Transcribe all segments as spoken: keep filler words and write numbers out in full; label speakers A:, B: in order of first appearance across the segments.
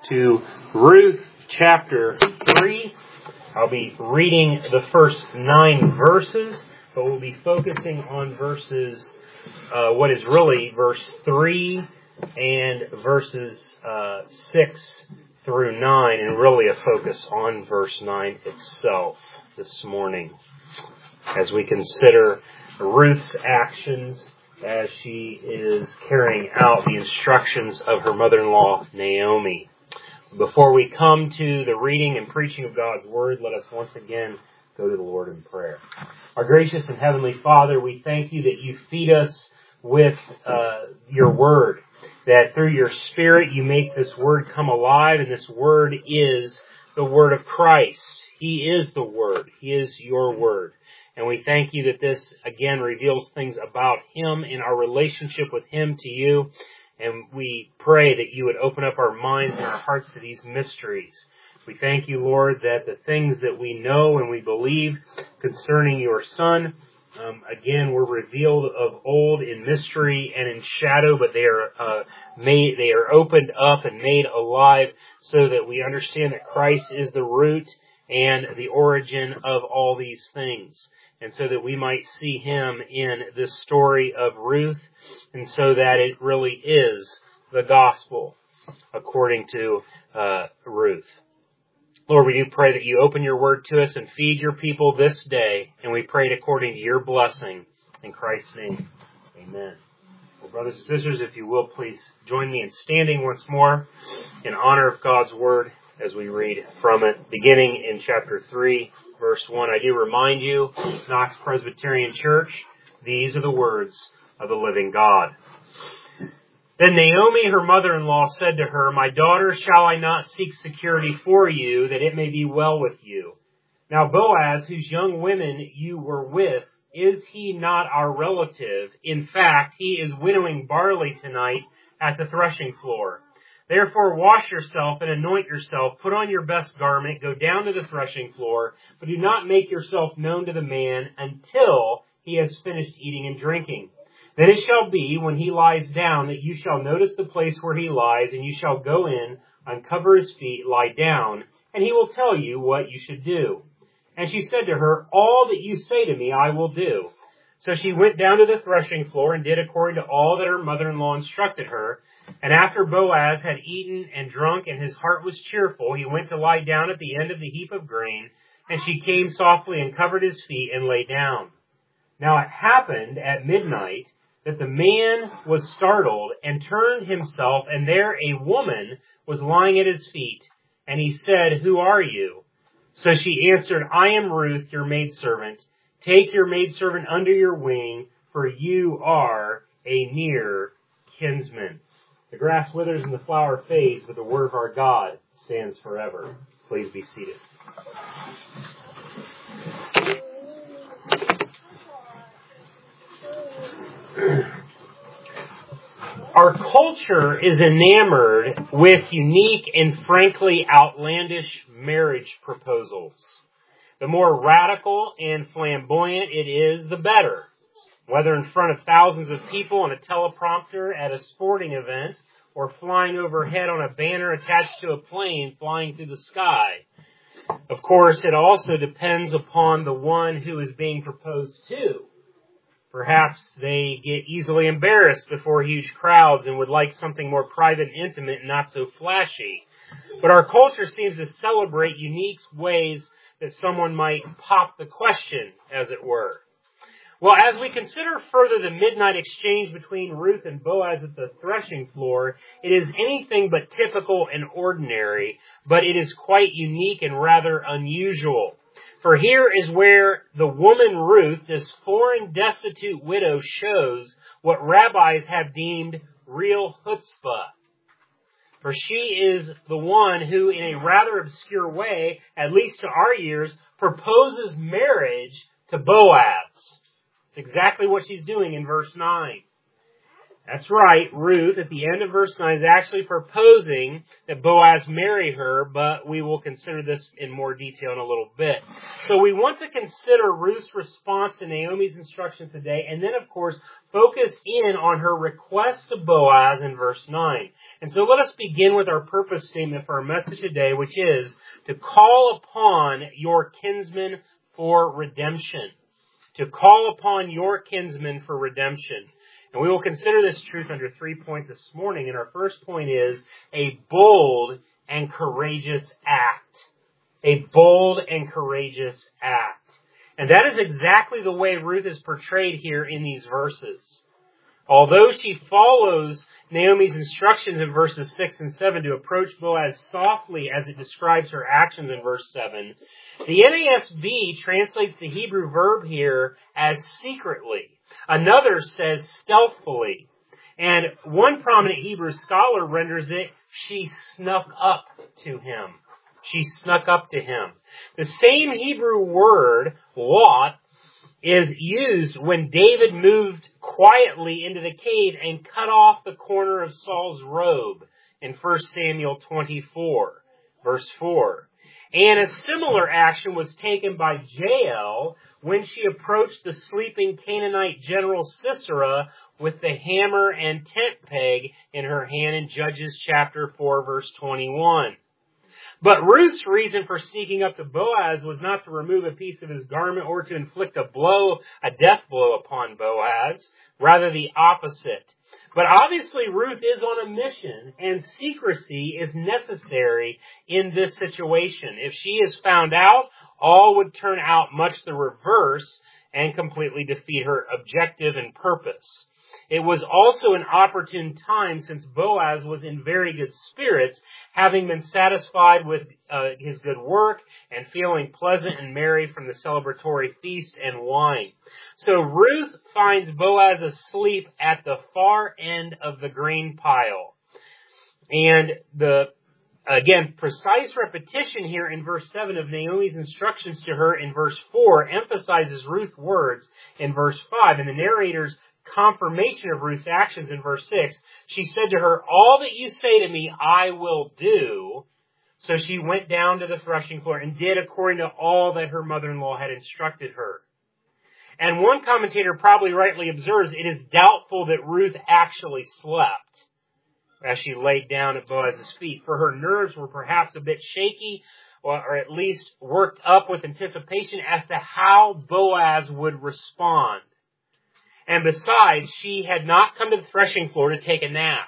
A: to Ruth chapter three. I'll be reading the first nine verses, but we'll be focusing on verses, uh, what is really verse three and verses uh, six through nine, and really a focus on verse nine itself this morning as we consider Ruth's actions as she is carrying out the instructions of her mother-in-law, Naomi. Before we come to the reading and preaching of God's Word, let us once again go to the Lord in prayer. Our gracious and heavenly Father, we thank you that you feed us with uh, your Word, that through your Spirit you make this Word come alive, and this Word is the Word of Christ. He is the Word. He is your Word. And we thank you that this, again, reveals things about Him and our relationship with Him to you. And we pray that you would open up our minds and our hearts to these mysteries. We thank you, Lord, that the things that we know and we believe concerning your Son, um, again, were revealed of old in mystery and in shadow, but they are uh, made, they are opened up and made alive so that we understand that Christ is the root and the origin of all these things. And so that we might see Him in this story of Ruth, and so that it really is the gospel according to uh, Ruth. Lord, we do pray that you open your word to us and feed your people this day, and we pray it according to your blessing. In Christ's name, amen. Well, brothers and sisters, if you will, please join me in standing once more in honor of God's word as we read from it, beginning in chapter three, verse one. I do remind you, Knox Presbyterian Church, these are the words of the living God. Then Naomi, her mother-in-law, said to her, "My daughter, shall I not seek security for you, that it may be well with you? Now Boaz, whose young women you were with, is he not our relative? In fact, he is winnowing barley tonight at the threshing floor. Therefore wash yourself and anoint yourself, put on your best garment, go down to the threshing floor, but do not make yourself known to the man until he has finished eating and drinking. Then it shall be, when he lies down, that you shall notice the place where he lies, and you shall go in, uncover his feet, lie down, and he will tell you what you should do." And she said to her, "All that you say to me I will do." So she went down to the threshing floor and did according to all that her mother-in-law instructed her. And after Boaz had eaten and drunk and his heart was cheerful, he went to lie down at the end of the heap of grain. And she came softly and covered his feet and lay down. Now it happened at midnight that the man was startled and turned himself, and there a woman was lying at his feet. And he said, "Who are you?" So she answered, "I am Ruth, your maidservant. Take your maidservant under your wing, for you are a near kinsman." The grass withers and the flower fades, but the word of our God stands forever. Please be seated. Our culture is enamored with unique and frankly outlandish marriage proposals. The more radical and flamboyant it is, the better. Whether in front of thousands of people on a teleprompter at a sporting event, or flying overhead on a banner attached to a plane flying through the sky. Of course, it also depends upon the one who is being proposed to. Perhaps they get easily embarrassed before huge crowds and would like something more private and intimate and not so flashy. But our culture seems to celebrate unique ways that someone might pop the question, as it were. Well, as we consider further the midnight exchange between Ruth and Boaz at the threshing floor, it is anything but typical and ordinary, but it is quite unique and rather unusual. For here is where the woman Ruth, this foreign destitute widow, shows what rabbis have deemed real chutzpah. For she is the one who, in a rather obscure way, at least to our ears, proposes marriage to Boaz. It's exactly what she's doing in verse nine. That's right, Ruth, at the end of verse nine, is actually proposing that Boaz marry her, but we will consider this in more detail in a little bit. So we want to consider Ruth's response to Naomi's instructions today, and then, of course, focus in on her request to Boaz in verse nine. And so let us begin with our purpose statement for our message today, which is to call upon your kinsman for redemption. To call upon your kinsman for redemption. And we will consider this truth under three points this morning. And our first point is a bold and courageous act. A bold and courageous act. And that is exactly the way Ruth is portrayed here in these verses. Although she follows Naomi's instructions in verses six and seven to approach Boaz softly as it describes her actions in verse seven, the N A S B translates the Hebrew verb here as secretly. Another says stealthily. And one prominent Hebrew scholar renders it, she snuck up to him. She snuck up to him. The same Hebrew word, lot, is used when David moved quietly into the cave and cut off the corner of Saul's robe in First Samuel twenty-four, verse four. And a similar action was taken by Jael when she approached the sleeping Canaanite general Sisera with the hammer and tent peg in her hand in Judges chapter four, verse twenty-one. But Ruth's reason for sneaking up to Boaz was not to remove a piece of his garment or to inflict a blow, a death blow upon Boaz, rather the opposite. But obviously Ruth is on a mission, and secrecy is necessary in this situation. If she is found out, all would turn out much the reverse and completely defeat her objective and purpose. It was also an opportune time since Boaz was in very good spirits, having been satisfied with uh, his good work and feeling pleasant and merry from the celebratory feast and wine. So Ruth finds Boaz asleep at the far end of the grain pile. And the, again, precise repetition here in verse seven of Naomi's instructions to her in verse four emphasizes Ruth's words in verse five. And the narrator's confirmation of Ruth's actions in verse six, she said to her, all that you say to me, I will do. So she went down to the threshing floor and did according to all that her mother-in-law had instructed her. And one commentator probably rightly observes it is doubtful that Ruth actually slept as she laid down at Boaz's feet, for her nerves were perhaps a bit shaky, or at least worked up with anticipation as to how Boaz would respond. And besides, she had not come to the threshing floor to take a nap,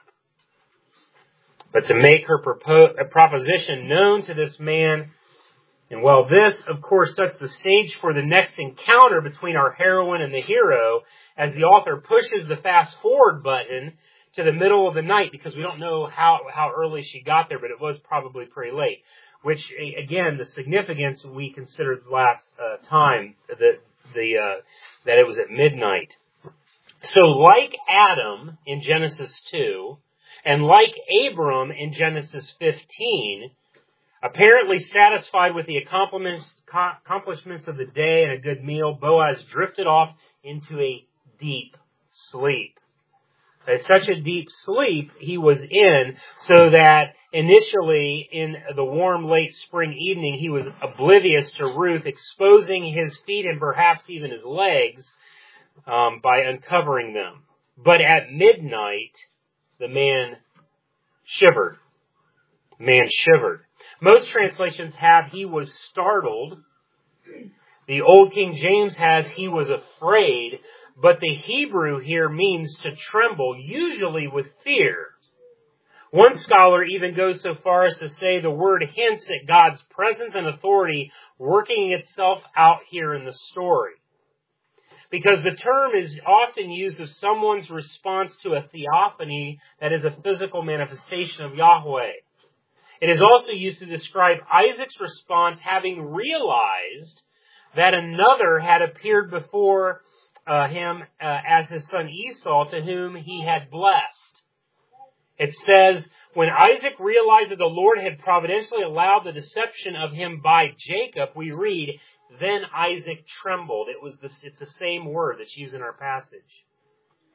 A: but to make her propo- a proposition known to this man. And while this, of course, sets the stage for the next encounter between our heroine and the hero, as the author pushes the fast forward button to the middle of the night, because we don't know how, how early she got there, but it was probably pretty late. Which, again, the significance we considered last uh, time, that the uh, that it was at midnight. So like Adam in Genesis two, and like Abram in Genesis fifteen, apparently satisfied with the accomplishments of the day and a good meal, Boaz drifted off into a deep sleep. It's such a deep sleep he was in, so that initially in the warm late spring evening he was oblivious to Ruth, exposing his feet and perhaps even his legs, Um, by uncovering them. But at midnight, the man shivered. The man shivered. Most translations have he was startled. The Old King James has he was afraid. But the Hebrew here means to tremble, usually with fear. One scholar even goes so far as to say the word hints at God's presence and authority working itself out here in the story. Because the term is often used of someone's response to a theophany that is a physical manifestation of Yahweh. It is also used to describe Isaac's response having realized that another had appeared before uh, him uh, as his son Esau, to whom he had blessed. It says, when Isaac realized that the Lord had providentially allowed the deception of him by Jacob, we read, then Isaac trembled. It was the, it's the same word that's used in our passage.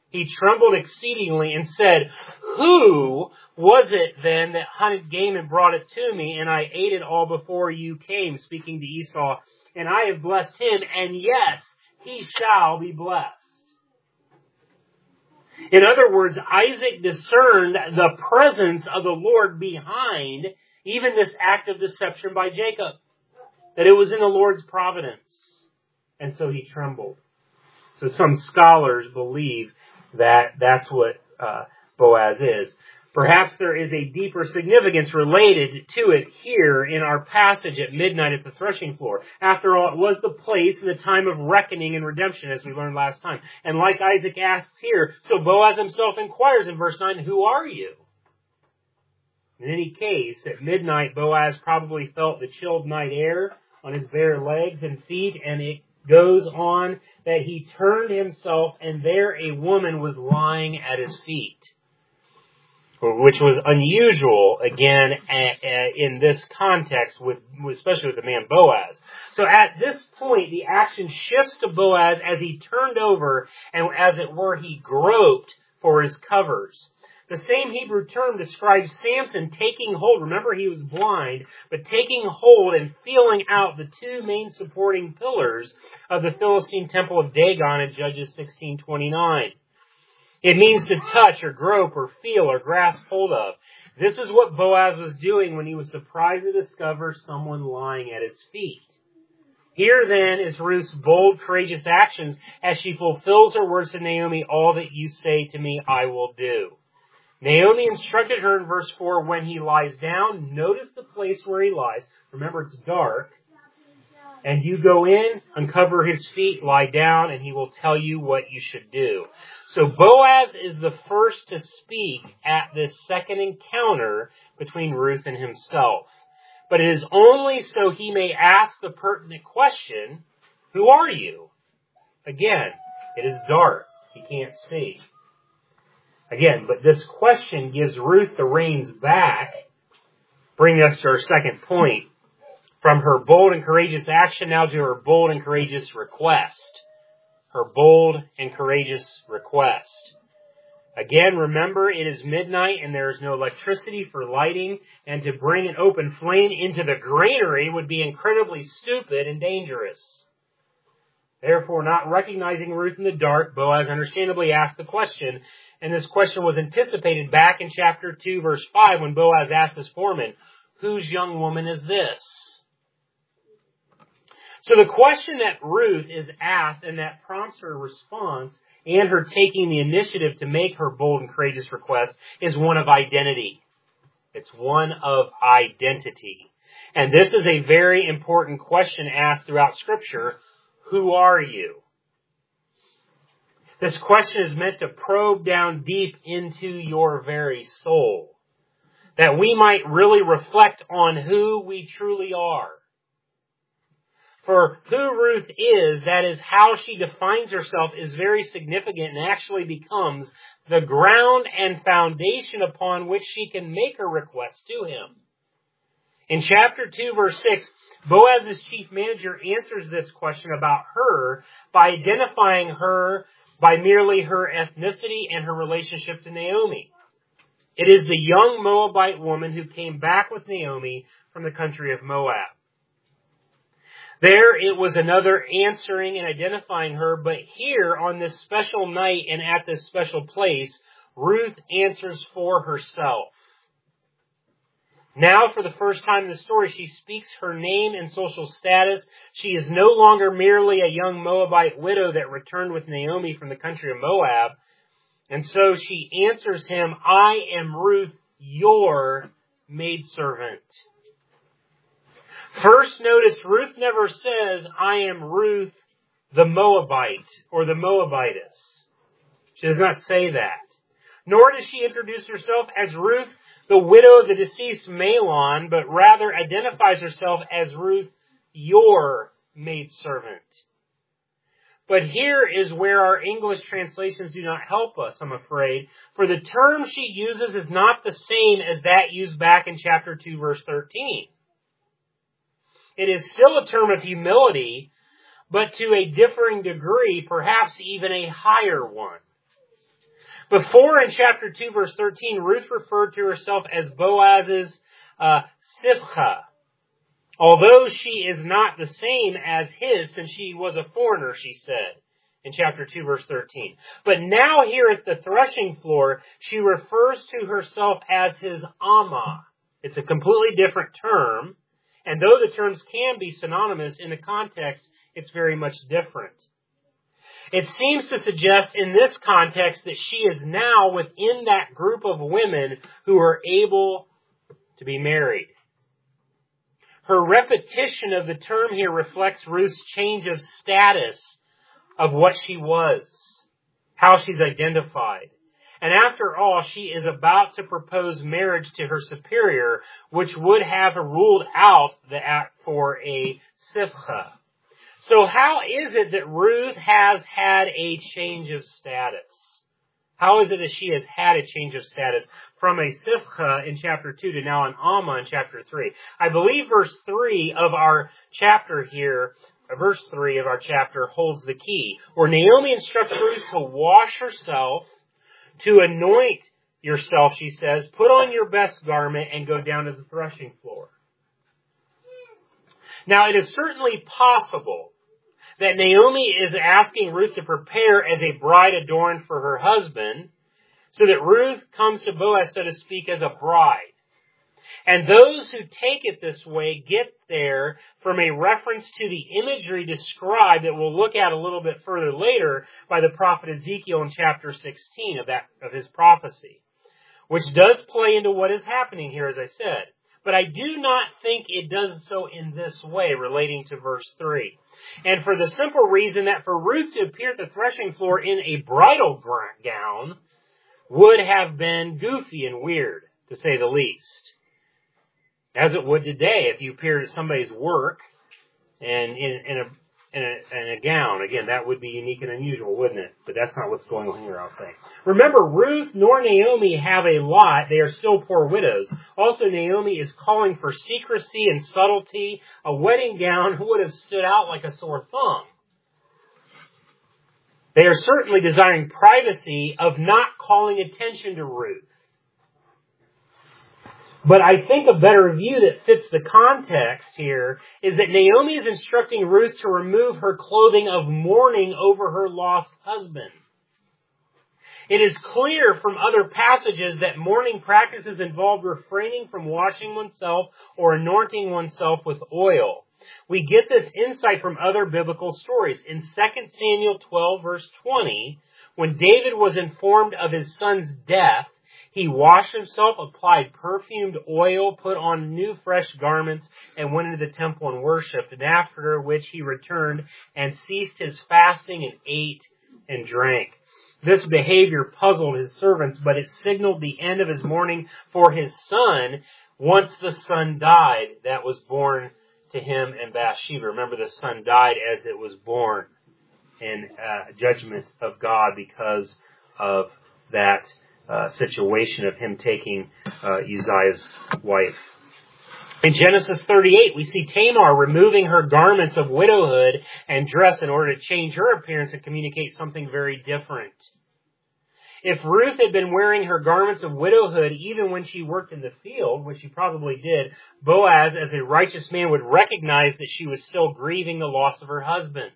A: He trembled exceedingly and said, "Who was it then that hunted game and brought it to me, and I ate it all before you came," speaking to Esau, "and I have blessed him, and yes, he shall be blessed." In other words, Isaac discerned the presence of the Lord behind even this act of deception by Jacob, that it was in the Lord's providence. And so he trembled. So some scholars believe that that's what uh, Boaz is. Perhaps there is a deeper significance related to it here in our passage at midnight at the threshing floor. After all, it was the place and the time of reckoning and redemption, as we learned last time. And like Isaac asks here, so Boaz himself inquires in verse nine, "Who are you?" In any case, at midnight, Boaz probably felt the chilled night air on his bare legs and feet, and it goes on that he turned himself, and there a woman was lying at his feet, which was unusual, again, in this context, with especially with the man Boaz. So at this point, the action shifts to Boaz as he turned over, and as it were, he groped for his covers. The same Hebrew term describes Samson taking hold. Remember, he was blind, but taking hold and feeling out the two main supporting pillars of the Philistine temple of Dagon in Judges sixteen twenty-nine. It means to touch or grope or feel or grasp hold of. This is what Boaz was doing when he was surprised to discover someone lying at his feet. Here then is Ruth's bold, courageous actions as she fulfills her words to Naomi, "All that you say to me, I will do." Naomi instructed her in verse four, when he lies down, notice the place where he lies. Remember, it's dark. And you go in, uncover his feet, lie down, and he will tell you what you should do. So Boaz is the first to speak at this second encounter between Ruth and himself. But it is only so he may ask the pertinent question, "Who are you?" Again, it is dark. He can't see. Again, but this question gives Ruth the reins back, bringing us to our second point. From her bold and courageous action now to her bold and courageous request. Her bold and courageous request. Again, remember, it is midnight and there is no electricity for lighting, and to bring an open flame into the granary would be incredibly stupid and dangerous. Therefore, not recognizing Ruth in the dark, Boaz understandably asked the question, and this question was anticipated back in chapter two, verse five, when Boaz asked his foreman, "Whose young woman is this?" So the question that Ruth is asked and that prompts her response and her taking the initiative to make her bold and courageous request is one of identity. It's one of identity. And this is a very important question asked throughout Scripture. Who are you? This question is meant to probe down deep into your very soul, that we might really reflect on who we truly are. For who Ruth is, that is how she defines herself, is very significant and actually becomes the ground and foundation upon which she can make her request to him. In chapter two, verse six, Boaz's chief manager answers this question about her by identifying her by merely her ethnicity and her relationship to Naomi. It is the young Moabite woman who came back with Naomi from the country of Moab. There it was another answering and identifying her, but here on this special night and at this special place, Ruth answers for herself. Now, for the first time in the story, she speaks her name and social status. She is no longer merely a young Moabite widow that returned with Naomi from the country of Moab. And so she answers him, "I am Ruth, your maidservant." First, notice Ruth never says, "I am Ruth, the Moabite," or the Moabitess. She does not say that. Nor does she introduce herself as Ruth, the widow of the deceased Mahlon, but rather identifies herself as Ruth, your maidservant. But here is where our English translations do not help us, I'm afraid, for the term she uses is not the same as that used back in chapter two, verse thirteen. It is still a term of humility, but to a differing degree, perhaps even a higher one. Before, in chapter two, verse thirteen, Ruth referred to herself as Boaz's uh, Sivcha, although she is not the same as his, since she was a foreigner, she said in chapter two, verse thirteen. But now here at the threshing floor, she refers to herself as his Amma. It's a completely different term, and though the terms can be synonymous in the context, it's very much different. It seems to suggest in this context that she is now within that group of women who are able to be married. Her repetition of the term here reflects Ruth's change of status of what she was, how she's identified. And after all, she is about to propose marriage to her superior, which would have ruled out the act for a Sivcha. So how is it that Ruth has had a change of status? How is it that she has had a change of status from a Sivcha in chapter two to now an Amma in chapter three? I believe verse three of our chapter here, verse three of our chapter holds the key, where Naomi instructs Ruth to wash herself, to anoint yourself, she says, put on your best garment and go down to the threshing floor. Now, it is certainly possible that Naomi is asking Ruth to prepare as a bride adorned for her husband, so that Ruth comes to Boaz, so to speak, as a bride. And those who take it this way get there from a reference to the imagery described that we'll look at a little bit further later by the prophet Ezekiel in chapter sixteen of that of his prophecy, which does play into what is happening here, as I said. But I do not think it does so in this way, relating to verse three. And for the simple reason that for Ruth to appear at the threshing floor in a bridal gown would have been goofy and weird, to say the least. As it would today if you appeared at somebody's work and in, in, a, in, a, in a gown. Again, that would be unique and unusual, wouldn't it? But that's not what's going on here, I'll say. Remember, Ruth nor Naomi have a lot. They are still poor widows. Also, Naomi is calling for secrecy and subtlety. A wedding gown would have stood out like a sore thumb. They are certainly desiring privacy of not calling attention to Ruth. But I think a better view that fits the context here is that Naomi is instructing Ruth to remove her clothing of mourning over her lost husband. It is clear from other passages that mourning practices involved refraining from washing oneself or anointing oneself with oil. We get this insight from other biblical stories. In Second Samuel twelve, verse twenty, when David was informed of his son's death, he washed himself, applied perfumed oil, put on new fresh garments, and went into the temple and worshipped, and after which he returned and ceased his fasting and ate and drank. This behavior puzzled his servants, but it signaled the end of his mourning for his son once the son died that was born to him and Bathsheba. Remember, the son died as it was born in uh, judgment of God because of that Uh, situation of him taking uh, Uzziah's wife. In Genesis thirty-eight, we see Tamar removing her garments of widowhood and dress in order to change her appearance and communicate something very different. If Ruth had been wearing her garments of widowhood even when she worked in the field, which she probably did, Boaz, as a righteous man, would recognize that she was still grieving the loss of her husband.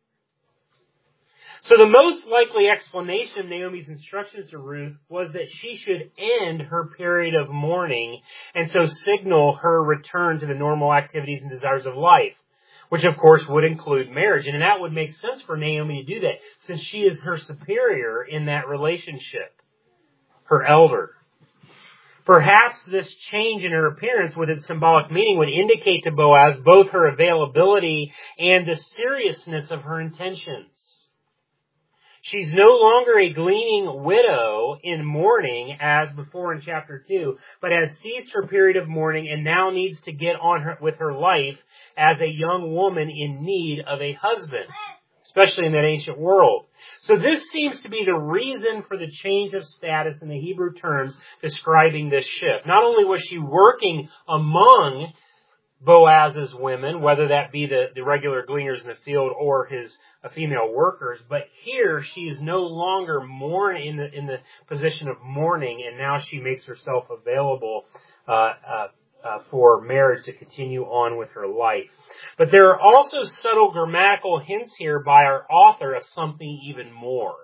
A: So the most likely explanation of Naomi's instructions to Ruth was that she should end her period of mourning and so signal her return to the normal activities and desires of life, which of course would include marriage. And that would make sense for Naomi to do that since she is her superior in that relationship, her elder. Perhaps this change in her appearance with its symbolic meaning would indicate to Boaz both her availability and the seriousness of her intentions. She's no longer a gleaning widow in mourning as before in chapter two, but has ceased her period of mourning and now needs to get on her, with her life as a young woman in need of a husband, especially in that ancient world. So this seems to be the reason for the change of status in the Hebrew terms describing this shift. Not only was she working among Boaz's women, whether that be the, the regular gleaners in the field or his uh, female workers. But here she is no longer mourn in the in the position of mourning, and now she makes herself available uh, uh, uh, for marriage to continue on with her life. But there are also subtle grammatical hints here by our author of something even more.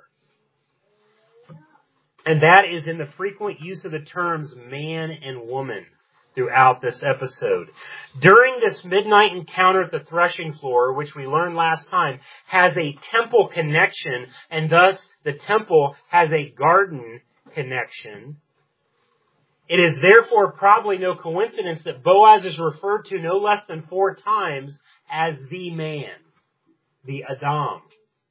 A: And that is in the frequent use of the terms man and woman throughout this episode. During this midnight encounter at the threshing floor, which we learned last time, has a temple connection, and thus the temple has a garden connection. It is therefore probably no coincidence that Boaz is referred to no less than four times as the man, the Adam.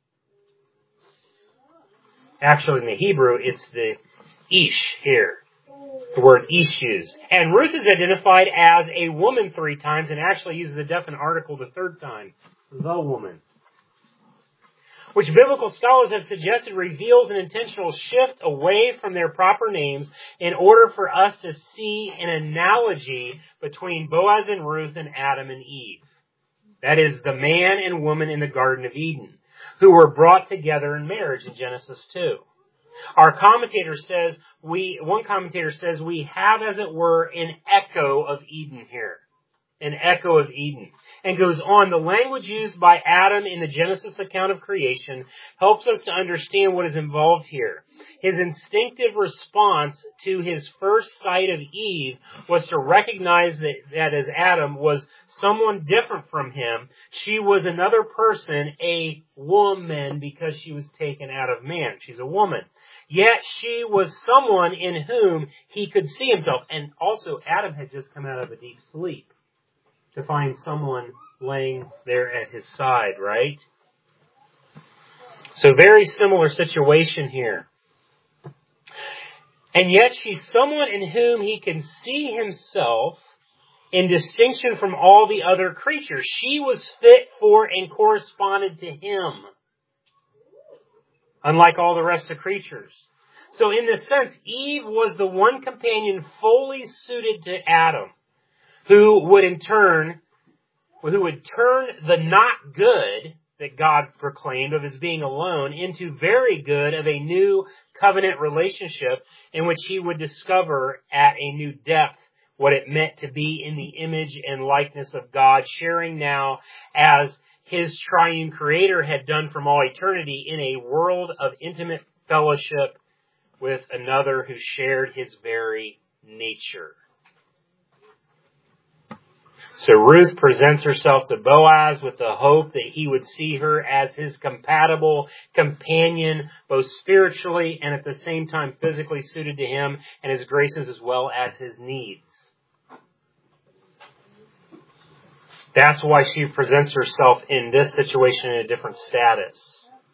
A: Actually, in the Hebrew, it's the Ish here. The word Ish used. And Ruth is identified as a woman three times and actually uses a definite article the third time. The woman. Which biblical scholars have suggested reveals an intentional shift away from their proper names in order for us to see an analogy between Boaz and Ruth and Adam and Eve. That is, the man and woman in the Garden of Eden, who were brought together in marriage in Genesis two. Our commentator says, we, one commentator says, we have, as it were, an echo of Eden here. An echo of Eden. And goes on, the language used by Adam in the Genesis account of creation helps us to understand what is involved here. His instinctive response to his first sight of Eve was to recognize that, that as Adam was someone different from him, she was another person, a woman, because she was taken out of man. She's a woman. Yet she was someone in whom he could see himself. And also, Adam had just come out of a deep sleep to find someone laying there at his side, right? So very similar situation here. And yet she's someone in whom he can see himself in distinction from all the other creatures. She was fit for and corresponded to him, unlike all the rest of creatures. So in this sense, Eve was the one companion fully suited to Adam, who would in turn, who would turn the not good that God proclaimed of his being alone into very good of a new covenant relationship in which he would discover at a new depth what it meant to be in the image and likeness of God, sharing now as his triune creator had done from all eternity in a world of intimate fellowship with another who shared his very nature. So Ruth presents herself to Boaz with the hope that he would see her as his compatible companion, both spiritually and at the same time physically suited to him and his graces as well as his needs. That's why she presents herself in this situation in a different status.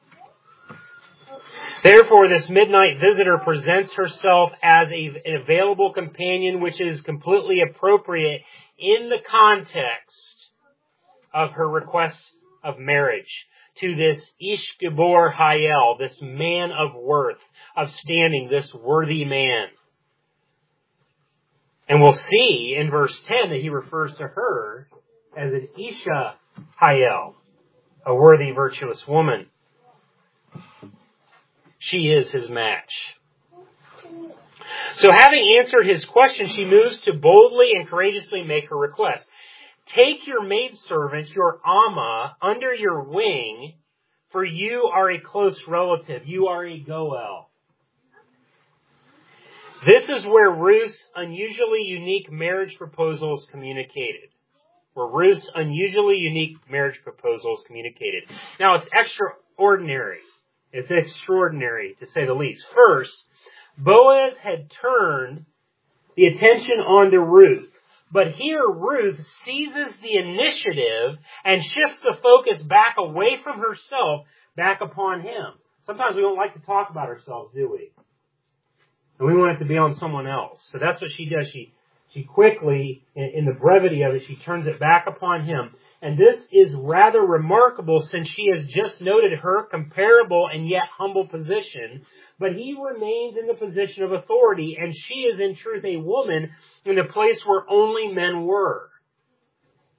A: Therefore, this midnight visitor presents herself as a, an available companion, which is completely appropriate in the context of her request of marriage to this Ish Gibor Hayel, this man of worth, of standing, this worthy man. And we'll see in verse ten that he refers to her as an Isha Hayel, a worthy, virtuous woman. She is his match. So having answered his question, she moves to boldly and courageously make her request. Take your maidservant, your Amma, under your wing, for you are a close relative. You are a Goel. This is where Ruth's unusually unique marriage proposal is communicated. Where Ruth's unusually unique marriage proposal is communicated. Now, it's extraordinary. It's extraordinary, to say the least. First, Boaz had turned the attention onto Ruth. But here Ruth seizes the initiative and shifts the focus back away from herself, back upon him. Sometimes we don't like to talk about ourselves, do we? And we want it to be on someone else. So that's what she does. She she quickly, in, in the brevity of it, she turns it back upon him. And this is rather remarkable since she has just noted her comparable and yet humble position. But he remains in the position of authority, and she is in truth a woman in the place where only men were.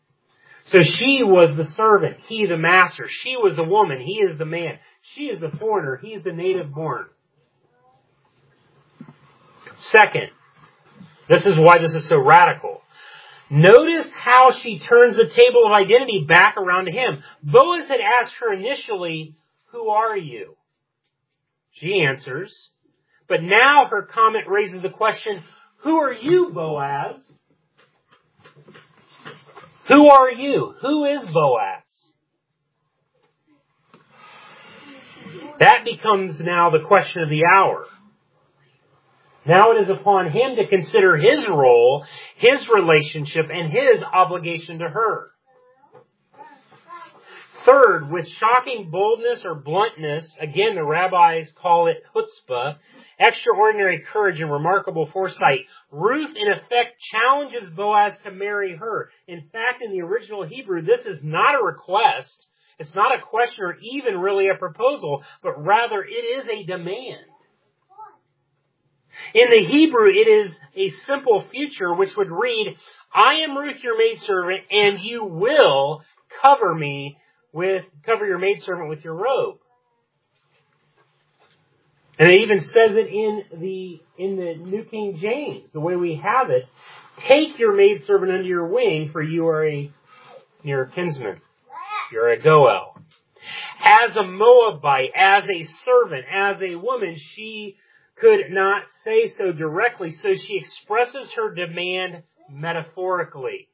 A: So she was the servant, he the master. She was the woman, he is the man. She is the foreigner, he is the native born. Second, this is why this is so radical. Notice how she turns the table of identity back around to him. Boaz had asked her initially, "Who are you?" She answers. But now her comment raises the question, "Who are you, Boaz?" Who are you? Who is Boaz? That becomes now the question of the hour. Now it is upon him to consider his role, his relationship, and his obligation to her. Third, with shocking boldness or bluntness, again the rabbis call it chutzpah, extraordinary courage and remarkable foresight, Ruth in effect challenges Boaz to marry her. In fact, in the original Hebrew, this is not a request, it's not a question or even really a proposal, but rather it is a demand. In the Hebrew, it is a simple future which would read, "I am Ruth, your maidservant, and you will cover me with, cover your maidservant with your robe." And it even says it in the, in the New King James, the way we have it, "Take your maidservant under your wing, for you are a, you're a kinsman. You're a Goel." As a Moabite, as a servant, as a woman, she could not say so directly, so she expresses her demand metaphorically.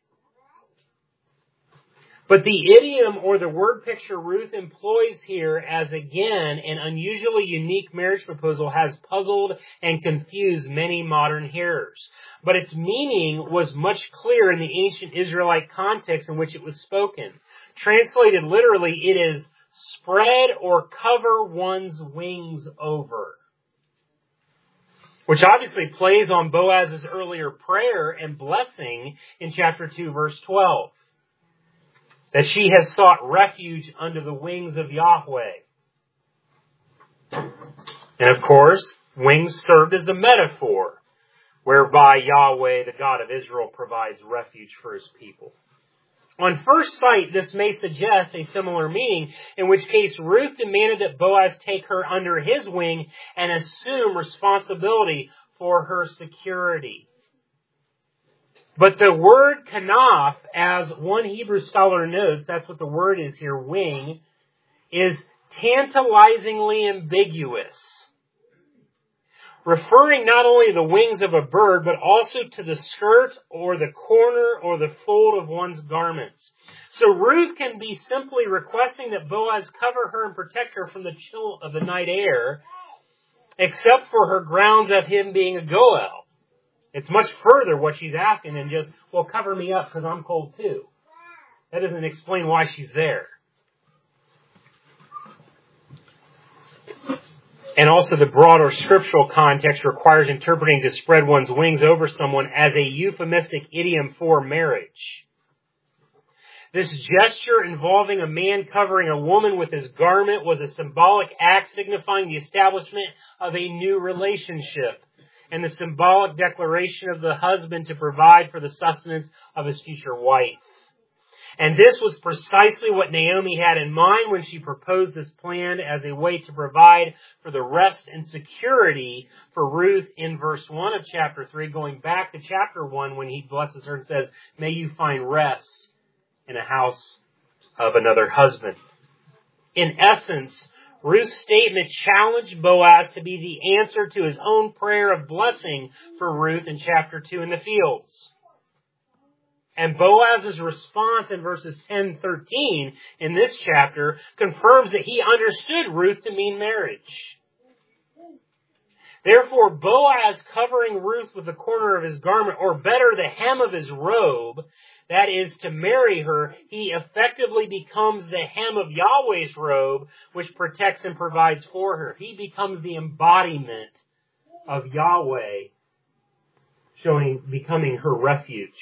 A: But the idiom or the word picture Ruth employs here as again an unusually unique marriage proposal has puzzled and confused many modern hearers. But its meaning was much clearer in the ancient Israelite context in which it was spoken. Translated literally, it is spread or cover one's wings over. Which obviously plays on Boaz's earlier prayer and blessing in chapter two, verse twelve. That she has sought refuge under the wings of Yahweh. And of course, wings served as the metaphor whereby Yahweh, the God of Israel, provides refuge for his people. On first sight, this may suggest a similar meaning, in which case Ruth demanded that Boaz take her under his wing and assume responsibility for her security. But the word kanaf, as one Hebrew scholar notes, that's what the word is here, wing, is tantalizingly ambiguous, referring not only to the wings of a bird, but also to the skirt or the corner or the fold of one's garments. So Ruth can be simply requesting that Boaz cover her and protect her from the chill of the night air, except for her grounds of him being a Goel. It's much further what she's asking than just, well, cover me up because I'm cold too. That doesn't explain why she's there. And also the broader scriptural context requires interpreting to spread one's wings over someone as a euphemistic idiom for marriage. This gesture involving a man covering a woman with his garment was a symbolic act signifying the establishment of a new relationship and the symbolic declaration of the husband to provide for the sustenance of his future wife. And this was precisely what Naomi had in mind when she proposed this plan as a way to provide for the rest and security for Ruth in verse one of chapter three, going back to chapter one when he blesses her and says, "May you find rest in a house of another husband." In essence, Ruth's statement challenged Boaz to be the answer to his own prayer of blessing for Ruth in chapter two in the fields. And Boaz's response in verses ten thirteen in this chapter confirms that he understood Ruth to mean marriage. Therefore, Boaz covering Ruth with the corner of his garment, or better, the hem of his robe, that is, to marry her, he effectively becomes the hem of Yahweh's robe, which protects and provides for her. He becomes the embodiment of Yahweh, showing, becoming her refuge.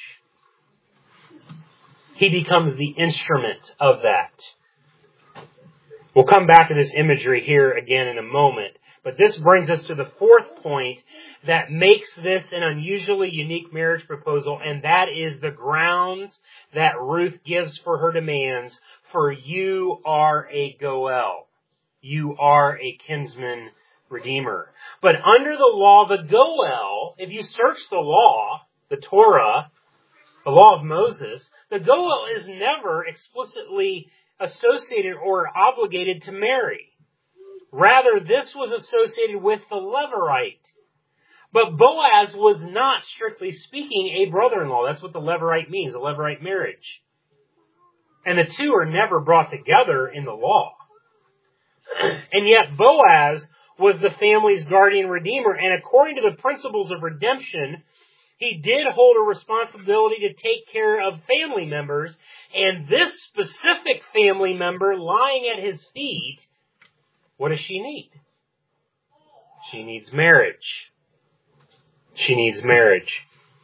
A: He becomes the instrument of that. We'll come back to this imagery here again in a moment. But this brings us to the fourth point that makes this an unusually unique marriage proposal, and that is the grounds that Ruth gives for her demands. For you are a Goel. You are a kinsman redeemer. But under the law, the Goel, if you search the law, the Torah, the law of Moses, the Goel is never explicitly associated or obligated to marry. Rather, this was associated with the Levirate. But Boaz was not, strictly speaking, a brother-in-law. That's what the Levirate means, a Levirate marriage. And the two are never brought together in the law. And yet Boaz was the family's guardian redeemer, and according to the principles of redemption, he did hold a responsibility to take care of family members, and this specific family member lying at his feet, what does she need? She needs marriage. She needs marriage.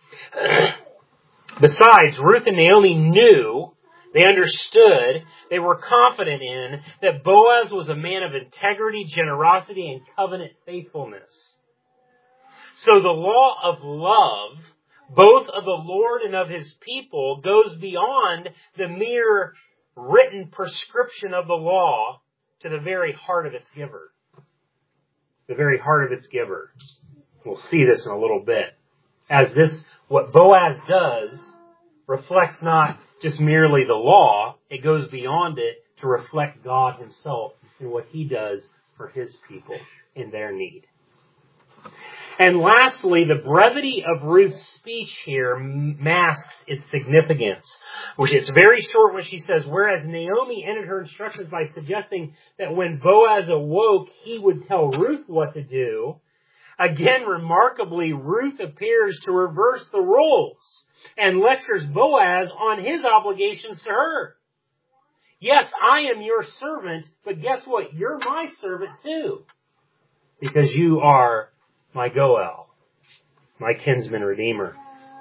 A: Besides, Ruth and Naomi knew, they understood, they were confident in, that Boaz was a man of integrity, generosity, and covenant faithfulness. So the law of love, both of the Lord and of His people, goes beyond the mere written prescription of the law to the very heart of its giver. The very heart of its giver. We'll see this in a little bit. As this, what Boaz does, reflects not just merely the law, it goes beyond it to reflect God Himself and what He does for His people in their need. And lastly, the brevity of Ruth's speech here masks its significance. Which it's very short when she says, whereas Naomi ended her instructions by suggesting that when Boaz awoke, he would tell Ruth what to do. Again, remarkably, Ruth appears to reverse the roles and lectures Boaz on his obligations to her. Yes, I am your servant, but guess what? You're my servant too. Because you are my Goel, my kinsman redeemer.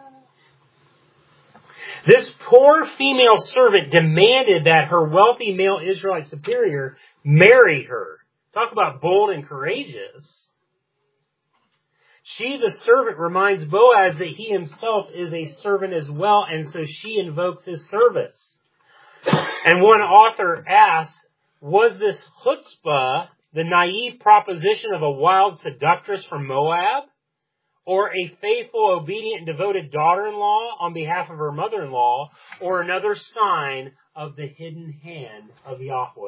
A: This poor female servant demanded that her wealthy male Israelite superior marry her. Talk about bold and courageous. She, the servant, reminds Boaz that he himself is a servant as well, and so she invokes his service. And one author asks, was this chutzpah the naive proposition of a wild seductress from Moab, or a faithful, obedient, and devoted daughter-in-law on behalf of her mother-in-law, or another sign of the hidden hand of Yahweh?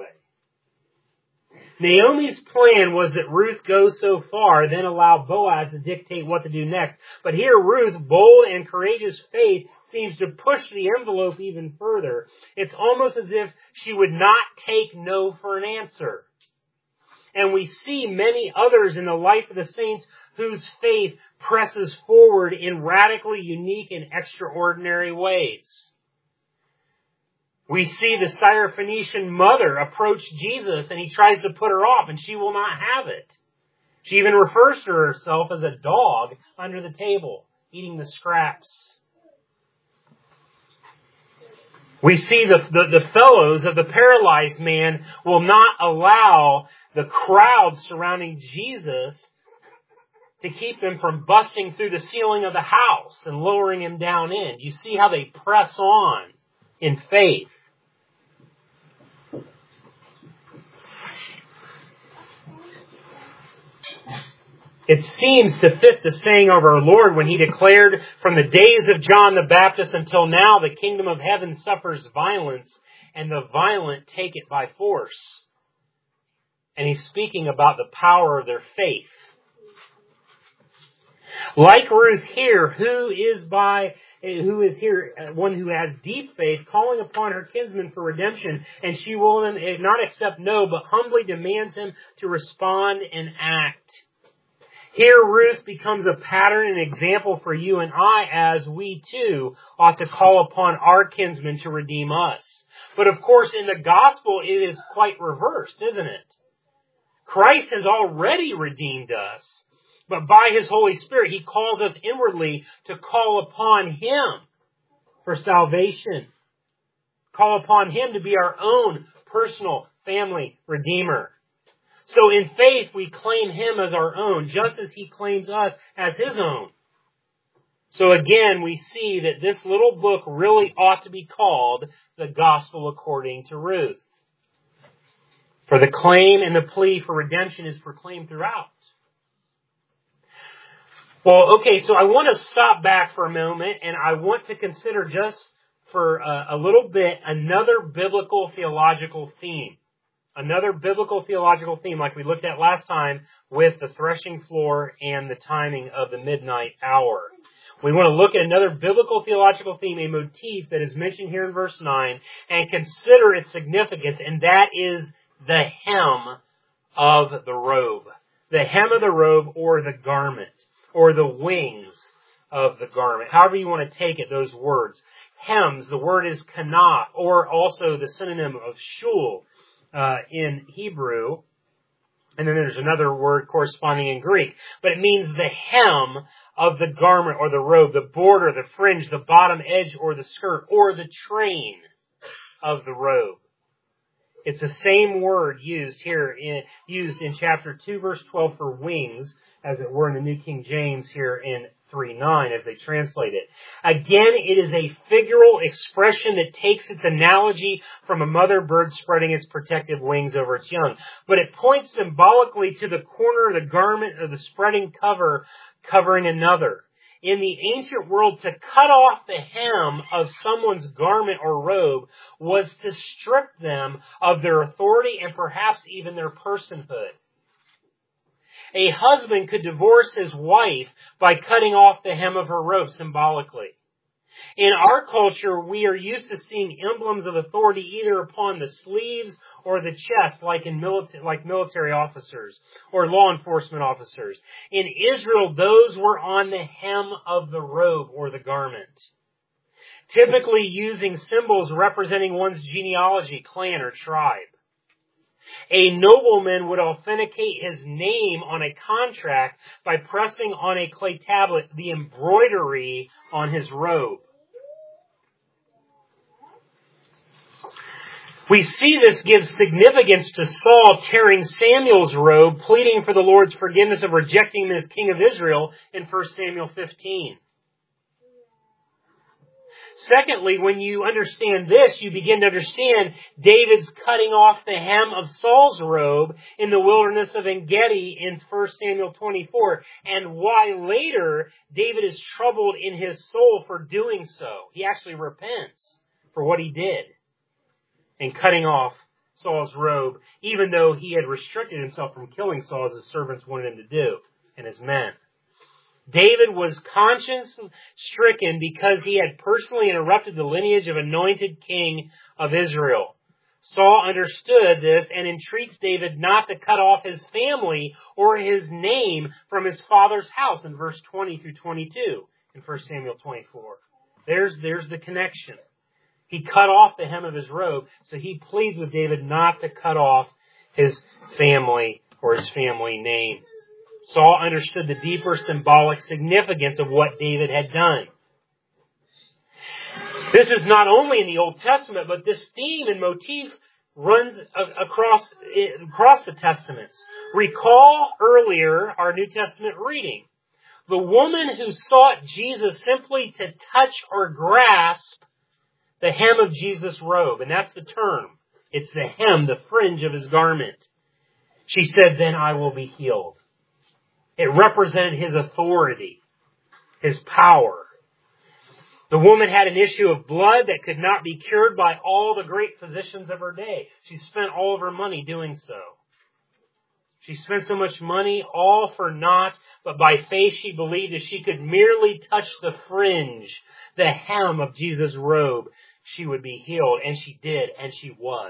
A: Naomi's plan was that Ruth go so far, then allow Boaz to dictate what to do next. But here Ruth's bold and courageous faith seems to push the envelope even further. It's almost as if she would not take no for an answer. And we see many others in the life of the saints whose faith presses forward in radically unique and extraordinary ways. We see the Syrophoenician mother approach Jesus and he tries to put her off and she will not have it. She even refers to herself as a dog under the table, eating the scraps. We see the, the, the fellows of the paralyzed man will not allow the crowd surrounding Jesus to keep them from busting through the ceiling of the house and lowering him down in. You see how they press on in faith. It seems to fit the saying of our Lord when He declared, from the days of John the Baptist until now, the kingdom of heaven suffers violence, and the violent take it by force. And He's speaking about the power of their faith. Like Ruth here, who is by, who is here one who has deep faith, calling upon her kinsman for redemption, and she will not accept no, but humbly demands him to respond and act. Here Ruth becomes a pattern and example for you and I, as we too ought to call upon our kinsmen to redeem us. But of course in the gospel it is quite reversed, isn't it? Christ has already redeemed us, but by His Holy Spirit He calls us inwardly to call upon Him for salvation. Call upon Him to be our own personal family redeemer. So in faith, we claim Him as our own, just as He claims us as His own. So again, we see that this little book really ought to be called the Gospel According to Ruth. For the claim and the plea for redemption is proclaimed throughout. Well, okay, so I want to stop back for a moment, and I want to consider just for a, a little bit another biblical theological theme. Another biblical theological theme like we looked at last time with the threshing floor and the timing of the midnight hour. We want to look at another biblical theological theme, a motif that is mentioned here in verse nine, and consider its significance, and that is the hem of the robe. The hem of the robe, or the garment, or the wings of the garment. However you want to take it, those words. Hems, the word is kanaf, or also the synonym of shul uh, in Hebrew. And then there's another word corresponding in Greek. But it means the hem of the garment or the robe, the border, the fringe, the bottom edge or the skirt, or the train of the robe. It's the same word used here, in, used in chapter two, verse twelve for wings, as it were in the New King James here in three nine as they translate it. Again, it is a figural expression that takes its analogy from a mother bird spreading its protective wings over its young. But it points symbolically to the corner of the garment of the spreading cover covering another. In the ancient world, to cut off the hem of someone's garment or robe was to strip them of their authority and perhaps even their personhood. A husband could divorce his wife by cutting off the hem of her robe symbolically. In our culture, we are used to seeing emblems of authority either upon the sleeves or the chest, like in military, like military officers or law enforcement officers. In Israel, those were on the hem of the robe or the garment, typically using symbols representing one's genealogy, clan, or tribe. A nobleman would authenticate his name on a contract by pressing on a clay tablet the embroidery on his robe. We see this gives significance to Saul tearing Samuel's robe, pleading for the Lord's forgiveness of rejecting him as king of Israel in First Samuel fifteen. Secondly, when you understand this, you begin to understand David's cutting off the hem of Saul's robe in the wilderness of En-Gedi in First Samuel twenty-four, and why later David is troubled in his soul for doing so. He actually repents for what he did in cutting off Saul's robe, even though he had restricted himself from killing Saul as his servants wanted him to do, and his men. David was conscience-stricken because he had personally interrupted the lineage of anointed king of Israel. Saul understood this and entreats David not to cut off his family or his name from his father's house in verse twenty through twenty-two in First Samuel twenty-four. There's, there's the connection. He cut off the hem of his robe, so he pleads with David not to cut off his family or his family name. Saul understood the deeper symbolic significance of what David had done. This is not only in the Old Testament, but this theme and motif runs across, across the Testaments. Recall earlier our New Testament reading. The woman who sought Jesus simply to touch or grasp the hem of Jesus' robe, and that's the term. It's the hem, the fringe of his garment. She said, "Then I will be healed." It represented his authority, his power. The woman had an issue of blood that could not be cured by all the great physicians of her day. She spent all of her money doing so. She spent so much money, all for naught, but by faith she believed if she could merely touch the fringe, the hem of Jesus' robe, she would be healed. And she did, and she was.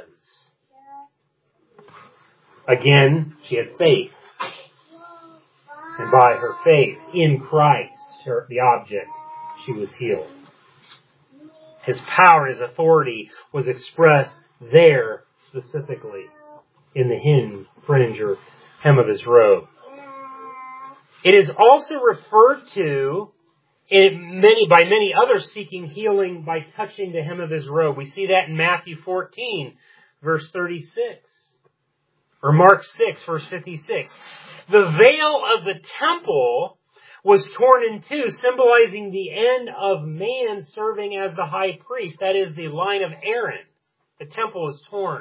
A: Again, she had faith. And by her faith in Christ, her, the object, she was healed. His power, his authority was expressed there specifically in the hem, fringe, or hem of his robe. It is also referred to in many by many others seeking healing by touching the hem of his robe. We see that in Matthew fourteen, verse thirty-six. Or Mark six, verse fifty-six. The veil of the temple was torn in two, symbolizing the end of man serving as the high priest. That is the line of Aaron. The temple is torn.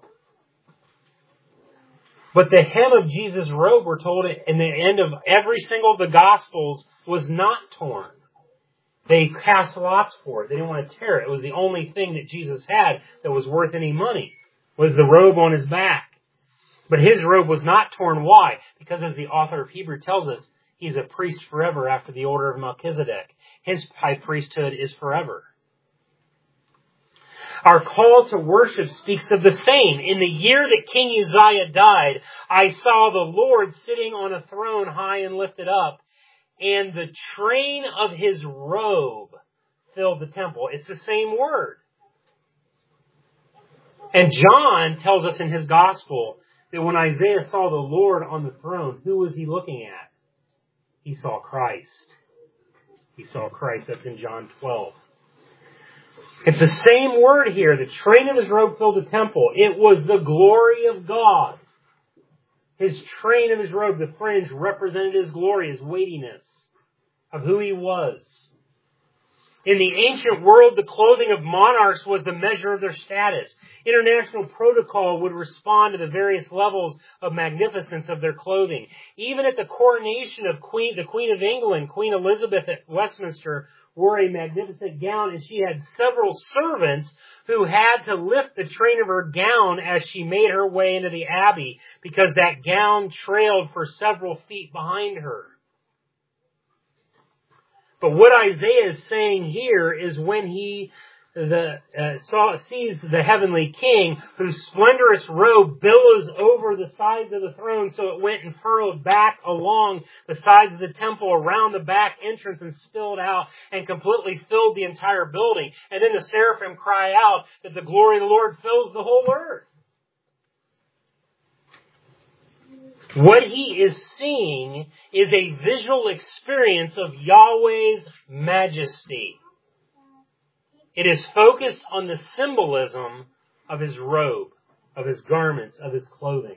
A: But the hem of Jesus' robe, we're told in the end of every single of the Gospels, was not torn. They cast lots for it. They didn't want to tear it. It was the only thing that Jesus had that was worth any money, was the robe on his back. But his robe was not torn. Why? Because as the author of Hebrew tells us, he's a priest forever after the order of Melchizedek. His high priesthood is forever. Our call to worship speaks of the same. In the year that King Uzziah died, I saw the Lord sitting on a throne high and lifted up, and the train of his robe filled the temple. It's the same word. And John tells us in his gospel that when Isaiah saw the Lord on the throne, who was he looking at? He saw Christ. He saw Christ. That's in John twelve. It's the same word here. The train of his robe filled the temple. It was the glory of God. His train of his robe, the fringe, represented his glory, his weightiness of who he was. In the ancient world, the clothing of monarchs was the measure of their status. International protocol would respond to the various levels of magnificence of their clothing. Even at the coronation of Queen, the Queen of England, Queen Elizabeth at Westminster, wore a magnificent gown, and she had several servants who had to lift the train of her gown as she made her way into the abbey, because that gown trailed for several feet behind her. But what Isaiah is saying here is when he the uh, saw, sees the heavenly king, whose splendorous robe billows over the sides of the throne, so it went and furrowed back along the sides of the temple around the back entrance and spilled out and completely filled the entire building. And then the seraphim cry out that the glory of the Lord fills the whole earth. What he is seeing is a visual experience of Yahweh's majesty. It is focused on the symbolism of his robe, of his garments, of his clothing.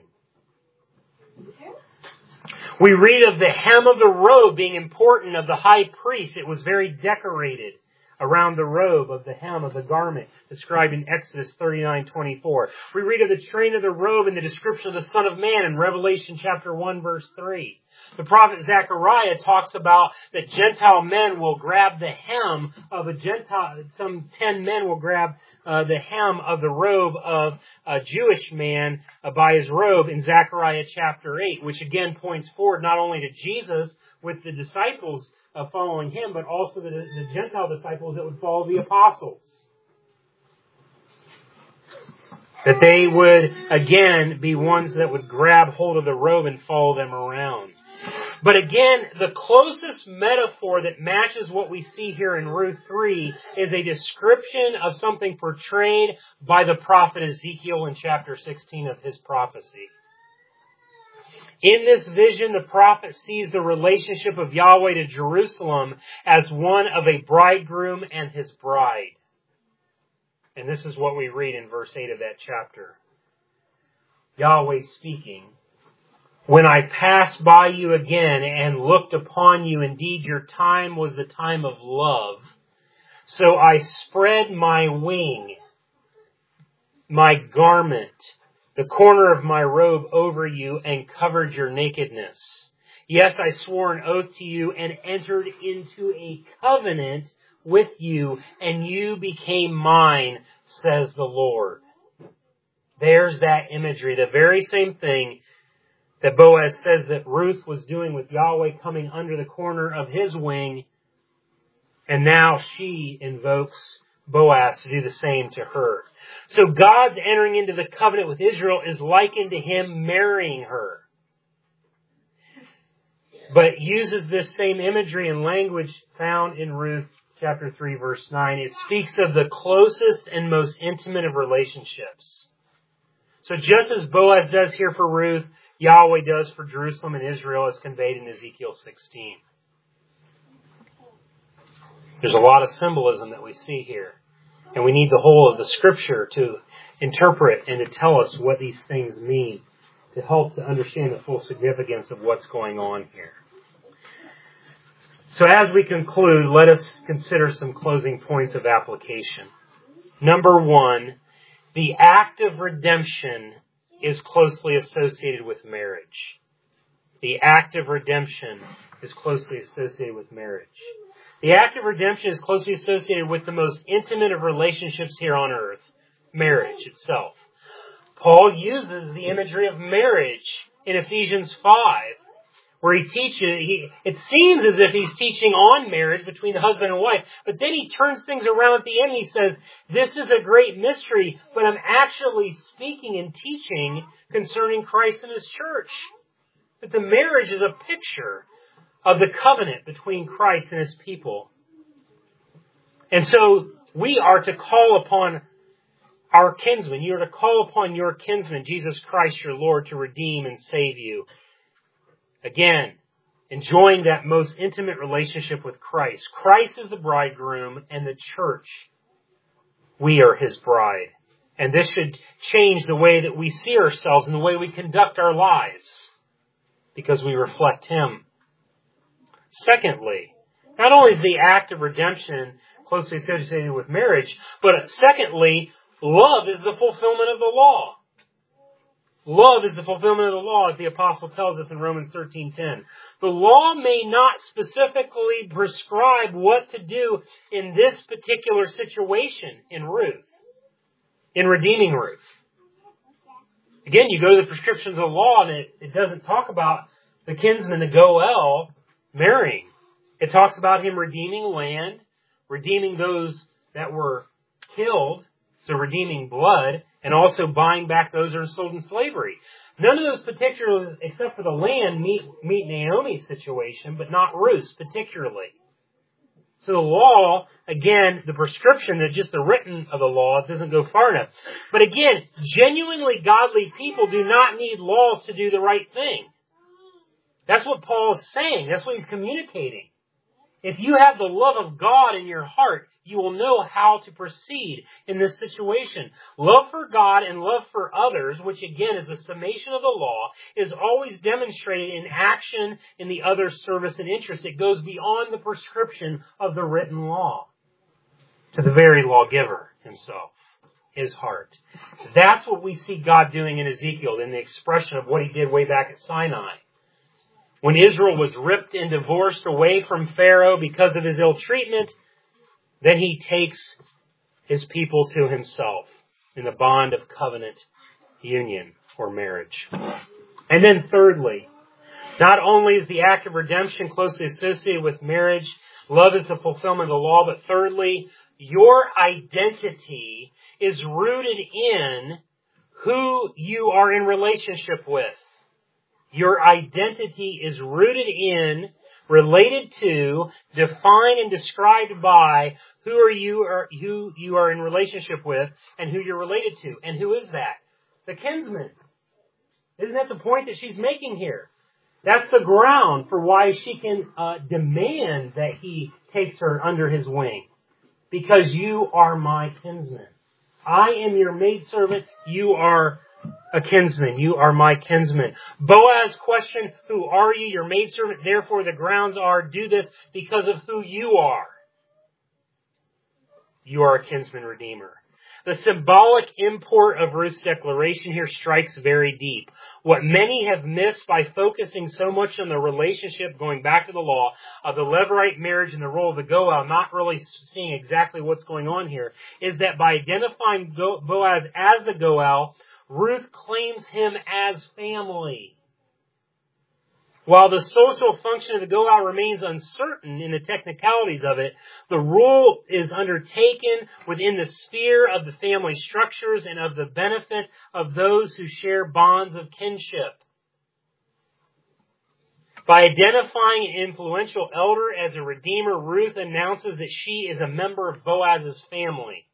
A: We read of the hem of the robe being important of the high priest. It was very decorated around the robe of the hem of the garment, described in Exodus thirty-nine twenty-four. We read of the train of the robe in the description of the Son of Man in Revelation chapter one, verse three. The prophet Zechariah talks about that Gentile men will grab the hem of a Gentile, some ten men will grab uh, the hem of the robe of a Jewish man uh, by his robe in Zechariah chapter eight, which again points forward not only to Jesus with the disciples Uh, following him, but also the, the Gentile disciples that would follow the apostles. That they would, again, be ones that would grab hold of the robe and follow them around. But again, the closest metaphor that matches what we see here in Ruth three is a description of something portrayed by the prophet Ezekiel in chapter sixteen of his prophecy. In this vision, the prophet sees the relationship of Yahweh to Jerusalem as one of a bridegroom and his bride. And this is what we read in verse eight of that chapter. Yahweh speaking, "When I passed by you again and looked upon you, indeed your time was the time of love. So I spread my wing, my garment, the corner of my robe over you, and covered your nakedness. Yes, I swore an oath to you and entered into a covenant with you, and you became mine, says the Lord." There's that imagery, the very same thing that Boaz says that Ruth was doing with Yahweh coming under the corner of his wing, and now she invokes Boaz to do the same to her. So God's entering into the covenant with Israel is likened to him marrying her. But uses this same imagery and language found in Ruth chapter three, verse nine. It speaks of the closest and most intimate of relationships. So just as Boaz does here for Ruth, Yahweh does for Jerusalem and Israel, as conveyed in Ezekiel sixteen. There's a lot of symbolism that we see here. And we need the whole of the Scripture to interpret and to tell us what these things mean, to help to understand the full significance of what's going on here. So as we conclude, let us consider some closing points of application. Number one, the act of redemption is closely associated with marriage. The act of redemption is closely associated with marriage. The act of redemption is closely associated with the most intimate of relationships here on earth, marriage itself. Paul uses the imagery of marriage in Ephesians five, where he teaches, he, it seems as if he's teaching on marriage between the husband and wife, but then he turns things around at the end and he says, this is a great mystery, but I'm actually speaking and teaching concerning Christ and His church. That the marriage is a picture of the covenant between Christ and His people. And so we are to call upon our kinsman. You are to call upon your kinsman, Jesus Christ, your Lord, to redeem and save you. Again, enjoying that most intimate relationship with Christ. Christ is the bridegroom and the church, we are His bride. And this should change the way that we see ourselves and the way we conduct our lives, because we reflect Him. Secondly, not only is the act of redemption closely associated with marriage, but secondly, love is the fulfillment of the law. Love is the fulfillment of the law, as the apostle tells us in Romans thirteen ten. The law may not specifically prescribe what to do in this particular situation in Ruth, in redeeming Ruth. Again, you go to the prescriptions of the law and it, it doesn't talk about the kinsman, the Goel, marrying. It talks about him redeeming land, redeeming those that were killed, so redeeming blood, and also buying back those that are sold in slavery. None of those particulars, except for the land, meet, meet Naomi's situation, but not Ruth's particularly. So the law, again, the prescription, that just the written of the law, doesn't go far enough. But again, genuinely godly people do not need laws to do the right thing. That's what Paul is saying. That's what he's communicating. If you have the love of God in your heart, you will know how to proceed in this situation. Love for God and love for others, which again is a summation of the law, is always demonstrated in action in the other's service and interest. It goes beyond the prescription of the written law to the very lawgiver himself, his heart. That's what we see God doing in Ezekiel in the expression of what He did way back at Sinai. When Israel was ripped and divorced away from Pharaoh because of his ill treatment, then He takes His people to Himself in the bond of covenant union or marriage. And then thirdly, not only is the act of redemption closely associated with marriage, love is the fulfillment of the law, but thirdly, your identity is rooted in who you are in relationship with. Your identity is rooted in, related to, defined and described by who are you or who you are in relationship with and who you're related to. And who is that? The kinsman. Isn't that the point that she's making here? That's the ground for why she can uh, demand that he takes her under his wing. Because you are my kinsman. I am your maidservant. You are a kinsman. You are my kinsman. Boaz questioned, who are you? Your maidservant. Therefore the grounds are, do this because of who you are. You are a kinsman redeemer. The symbolic import of Ruth's declaration here strikes very deep. What many have missed by focusing so much on the relationship, going back to the law, of the Levirate marriage and the role of the Goel, not really seeing exactly what's going on here, is that by identifying Boaz as the Goel, Ruth claims him as family. While the social function of the Goel remains uncertain in the technicalities of it, the rule is undertaken within the sphere of the family structures and of the benefit of those who share bonds of kinship. By identifying an influential elder as a redeemer, Ruth announces that she is a member of Boaz's family.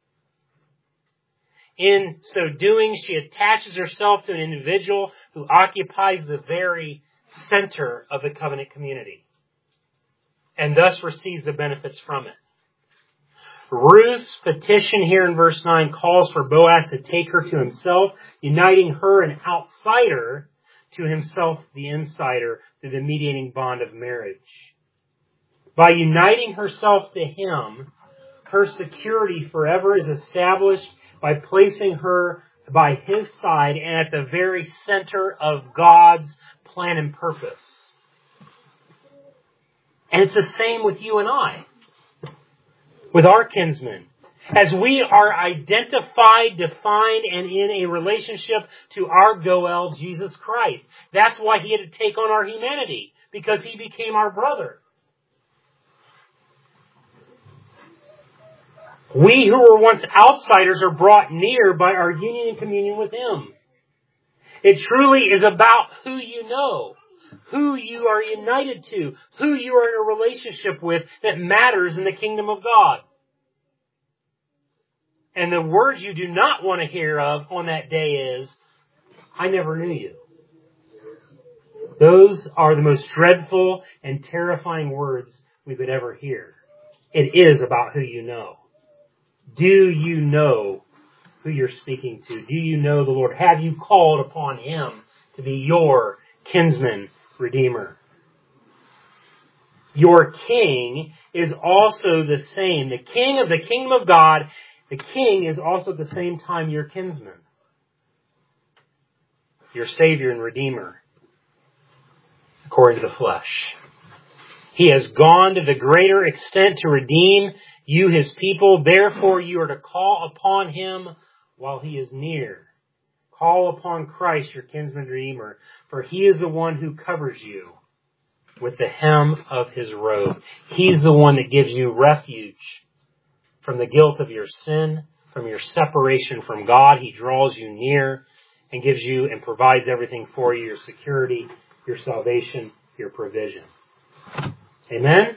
A: In so doing, she attaches herself to an individual who occupies the very center of the covenant community, and thus receives the benefits from it. Ruth's petition here in verse nine calls for Boaz to take her to himself, uniting her, an outsider, to himself the insider through the mediating bond of marriage. By uniting herself to him, her security forever is established by placing her by his side and at the very center of God's plan and purpose. And it's the same with you and I, with our kinsmen. As we are identified, defined, and in a relationship to our Goel, Jesus Christ. That's why he had to take on our humanity, because he became our brother. We who were once outsiders are brought near by our union and communion with him. It truly is about who you know, who you are united to, who you are in a relationship with that matters in the kingdom of God. And the words you do not want to hear of on that day is, I never knew you. Those are the most dreadful and terrifying words we could ever hear. It is about who you know. Do you know who you're speaking to? Do you know the Lord? Have you called upon him to be your kinsman redeemer? Your king is also the same. The king of the kingdom of God, the king is also at the same time your kinsman, your Savior and Redeemer, according to the flesh. He has gone to the greater extent to redeem you, his people. Therefore, you are to call upon him while he is near. Call upon Christ, your kinsman redeemer, for he is the one who covers you with the hem of his robe. He's the one that gives you refuge from the guilt of your sin, from your separation from God. He draws you near and gives you and provides everything for you, your security, your salvation, your provision. Amen?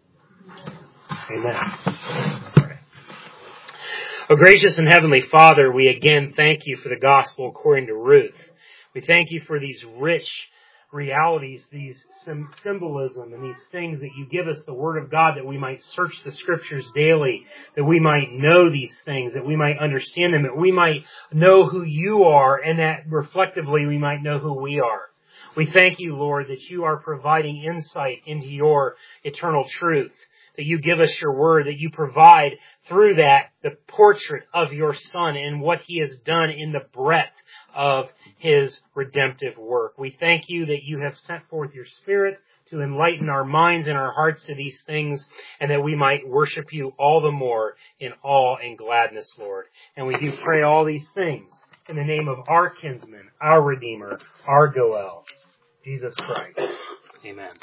A: Amen. Oh, gracious and heavenly Father, we again thank you for the gospel according to Ruth. We thank you for these rich realities, these sim- symbolism, and these things that you give us the Word of God, that we might search the Scriptures daily, that we might know these things, that we might understand them, that we might know who you are, and that reflectively we might know who we are. We thank you, Lord, that you are providing insight into your eternal truth, that you give us your word, that you provide through that the portrait of your Son and what he has done in the breadth of his redemptive work. We thank you that you have sent forth your Spirit to enlighten our minds and our hearts to these things, and that we might worship you all the more in awe and gladness, Lord. And we do pray all these things in the name of our kinsman, our Redeemer, our Goel, Jesus Christ. Amen.